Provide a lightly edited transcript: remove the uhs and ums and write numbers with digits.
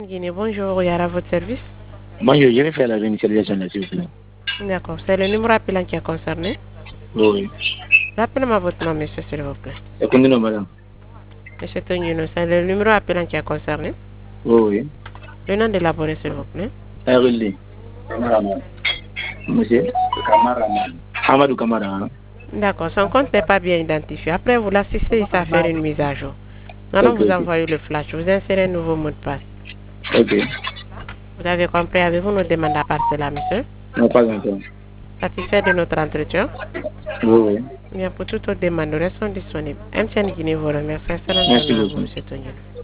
Guinée, bonjour, Yara, votre service. Bonjour, je vais faire la réinitialisation là, s'il vous plaît. D'accord, c'est le numéro appelant qui est concerné. Oui, oui. Rappelez-moi votre nom, monsieur, s'il vous plaît. Et continue, madame. Monsieur Tonyino, c'est le numéro appelant qui est concerné. Oui, oui. Le nom de l'abonné, s'il vous plaît. RLD. Monsieur Hamadou Kamara. Hein? D'accord, son compte n'est pas bien identifié. Après, vous l'assistez à faire une mise à jour. Nous allons Ok, vous ok. envoyer le flash. Vous insérez un nouveau mot de passe. Ok. Vous avez compris? Avez-vous nos demandes à part cela, monsieur? Non, pas encore. Satisfait de notre entretien? Oui, oui. Bien, pour toute autre demande, nous restons disponibles. MTN Guinée vous remercie. Excellente Merci journée à vous, beaucoup. monsieur Tonyino.